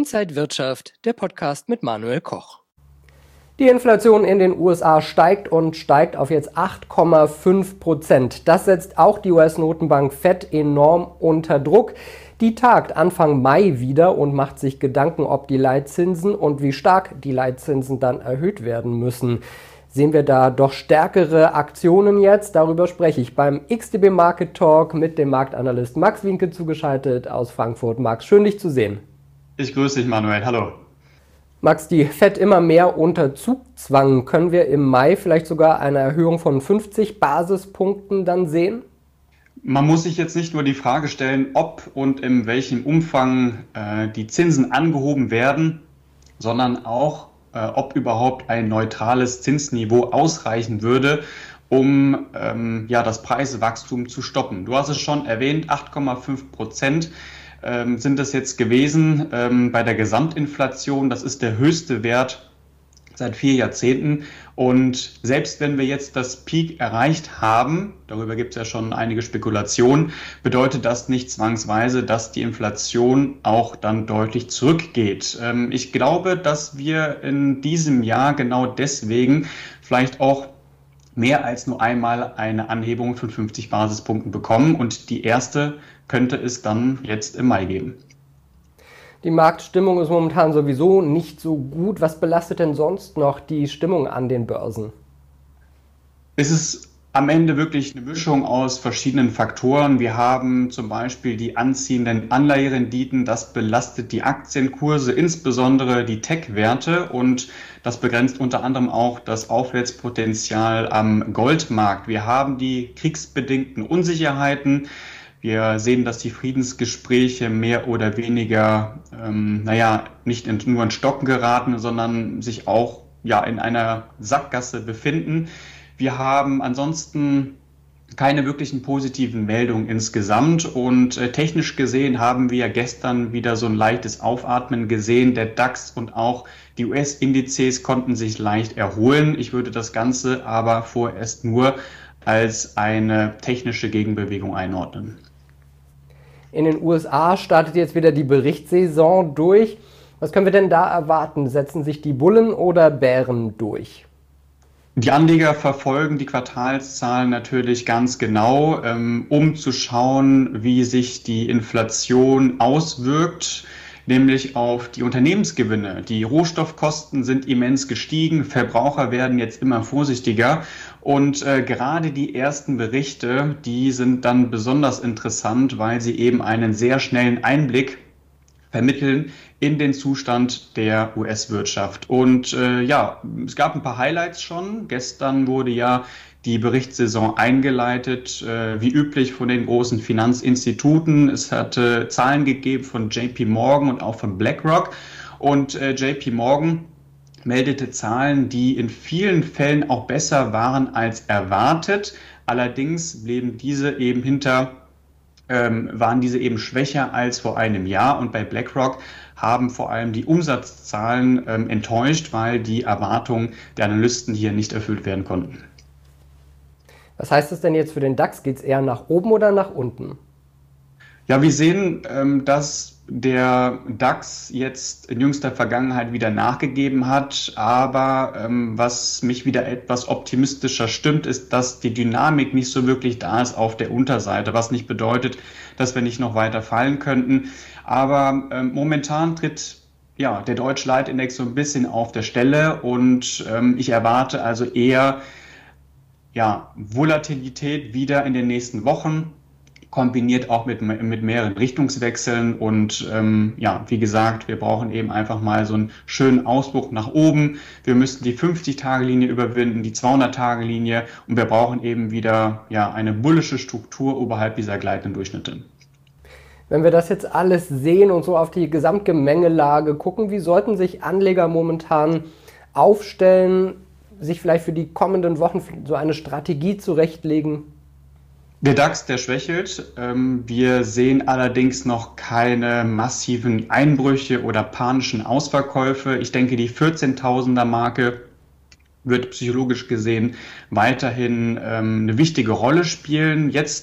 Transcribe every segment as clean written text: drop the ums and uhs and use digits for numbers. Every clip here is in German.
Inside Wirtschaft, der Podcast mit Manuel Koch. Die Inflation in den USA steigt und steigt auf jetzt 8,5%. Das setzt auch die US-Notenbank Fed enorm unter Druck. Die tagt Anfang Mai wieder und macht sich Gedanken, ob die Leitzinsen und wie stark die Leitzinsen dann erhöht werden müssen. Sehen wir da doch stärkere Aktionen jetzt? Darüber spreche ich beim XTB Market Talk mit dem Marktanalyst Max Wienke zugeschaltet aus Frankfurt. Max, schön dich zu sehen. Ich grüße dich, Manuel. Hallo. Max, die Fed immer mehr unter Zugzwang. Können wir im Mai vielleicht sogar eine Erhöhung von 50 Basispunkten dann sehen? Man muss sich jetzt nicht nur die Frage stellen, ob und in welchem Umfang die Zinsen angehoben werden, sondern auch, ob überhaupt ein neutrales Zinsniveau ausreichen würde, um das Preiswachstum zu stoppen. Du hast es schon erwähnt, 8,5% sind es jetzt gewesen bei der Gesamtinflation. Das ist der höchste Wert seit 4 Jahrzehnten. Und selbst wenn wir jetzt das Peak erreicht haben, darüber gibt es ja schon einige Spekulationen, bedeutet das nicht zwangsweise, dass die Inflation auch dann deutlich zurückgeht. Ich glaube, dass wir in diesem Jahr genau deswegen vielleicht auch mehr als nur einmal eine Anhebung von 50 Basispunkten bekommen. Und die erste könnte es dann jetzt im Mai geben. Die Marktstimmung ist momentan sowieso nicht so gut. Was belastet denn sonst noch die Stimmung an den Börsen? Es ist am Ende wirklich eine Mischung aus verschiedenen Faktoren. Wir haben zum Beispiel die anziehenden Anleiherenditen. Das belastet die Aktienkurse, insbesondere die Tech-Werte. Und das begrenzt unter anderem auch das Aufwärtspotenzial am Goldmarkt. Wir haben die kriegsbedingten Unsicherheiten. Wir sehen, dass die Friedensgespräche mehr oder weniger, nicht nur in Stocken geraten, sondern sich auch in einer Sackgasse befinden. Wir haben ansonsten keine wirklichen positiven Meldungen insgesamt und technisch gesehen haben wir gestern wieder so ein leichtes Aufatmen gesehen. Der DAX und auch die US-Indizes konnten sich leicht erholen. Ich würde das Ganze aber vorerst nur als eine technische Gegenbewegung einordnen. In den USA startet jetzt wieder die Berichtssaison durch. Was können wir denn da erwarten? Setzen sich die Bullen oder Bären durch? Die Anleger verfolgen die Quartalszahlen natürlich ganz genau, um zu schauen, wie sich die Inflation auswirkt, nämlich auf die Unternehmensgewinne. Die Rohstoffkosten sind immens gestiegen, Verbraucher werden jetzt immer vorsichtiger und gerade die ersten Berichte, die sind dann besonders interessant, weil sie eben einen sehr schnellen Einblick vermitteln in den Zustand der US-Wirtschaft. Und es gab ein paar Highlights schon. Gestern wurde ja die Berichtssaison eingeleitet, wie üblich von den großen Finanzinstituten. Es hatte Zahlen gegeben von JP Morgan und auch von BlackRock. Und JP Morgan meldete Zahlen, die in vielen Fällen auch besser waren als erwartet. Allerdings blieben diese eben waren diese eben schwächer als vor einem Jahr. Und bei BlackRock haben vor allem die Umsatzzahlen enttäuscht, weil die Erwartungen der Analysten hier nicht erfüllt werden konnten. Was heißt das denn jetzt für den DAX? Geht es eher nach oben oder nach unten? Ja, wir sehen, dass der DAX jetzt in jüngster Vergangenheit wieder nachgegeben hat. Aber was mich wieder etwas optimistischer stimmt, ist, dass die Dynamik nicht so wirklich da ist auf der Unterseite, was nicht bedeutet, dass wir nicht noch weiter fallen könnten. Aber momentan tritt der Deutsche Leitindex so ein bisschen auf der Stelle und ich erwarte also eher Volatilität wieder in den nächsten Wochen, kombiniert auch mit mehreren Richtungswechseln und wie gesagt, wir brauchen eben einfach mal so einen schönen Ausbruch nach oben. Wir müssen die 50-Tage-Linie überwinden, die 200-Tage-Linie und wir brauchen eben wieder eine bullische Struktur oberhalb dieser gleitenden Durchschnitte. Wenn wir das jetzt alles sehen und so auf die Gesamtgemengelage gucken, wie sollten sich Anleger momentan aufstellen, sich vielleicht für die kommenden Wochen so eine Strategie zurechtlegen? Der DAX, der schwächelt. Wir sehen allerdings noch keine massiven Einbrüche oder panischen Ausverkäufe. Ich denke, die 14.000er Marke wird psychologisch gesehen weiterhin eine wichtige Rolle spielen. Jetzt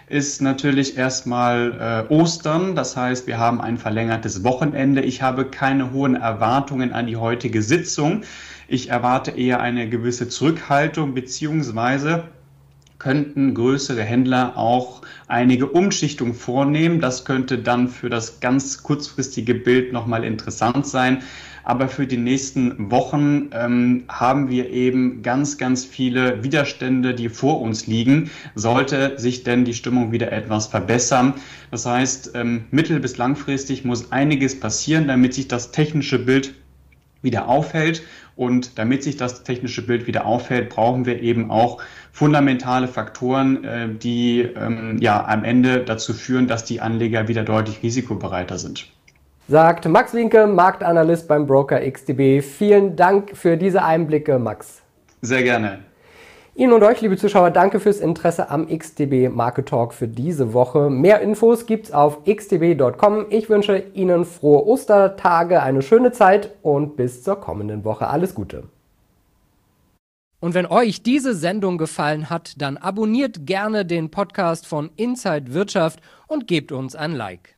ist natürlich erstmal Ostern. Das heißt, wir haben ein verlängertes Wochenende. Ich habe keine hohen Erwartungen an die heutige Sitzung. Ich erwarte eher eine gewisse Zurückhaltung, beziehungsweise könnten größere Händler auch einige Umschichtungen vornehmen. Das könnte dann für das ganz kurzfristige Bild nochmal interessant sein. Aber für die nächsten Wochen haben wir eben ganz, ganz viele Widerstände, die vor uns liegen, sollte sich denn die Stimmung wieder etwas verbessern. Das heißt, mittel- bis langfristig muss einiges passieren, damit sich das technische Bild wieder aufhält. Und damit sich das technische Bild wieder aufhält, brauchen wir eben auch fundamentale Faktoren, die am Ende dazu führen, dass die Anleger wieder deutlich risikobereiter sind. Sagt Max Wienke, Marktanalyst beim Broker XTB. Vielen Dank für diese Einblicke, Max. Sehr gerne. Ihnen und euch, liebe Zuschauer, danke fürs Interesse am XTB Market Talk für diese Woche. Mehr Infos gibt's auf xtb.com. Ich wünsche Ihnen frohe Ostertage, eine schöne Zeit und bis zur kommenden Woche. Alles Gute. Und wenn euch diese Sendung gefallen hat, dann abonniert gerne den Podcast von Inside Wirtschaft und gebt uns ein Like.